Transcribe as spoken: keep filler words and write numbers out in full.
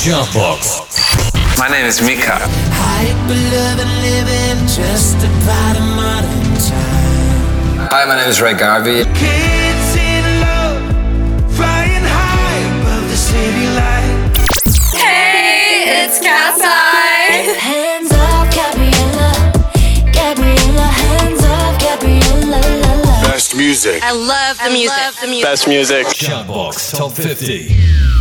Jumpbox. My name is Mika. Hi, my name is Ray Garvey. Kids in love, flying high above the city lights. Hey, it's Cassie. Hands up, Gabriella. Gabriella, hands up, Gabriella. La, la. Best music. I love the music. Best music. Jumpbox Top fifty.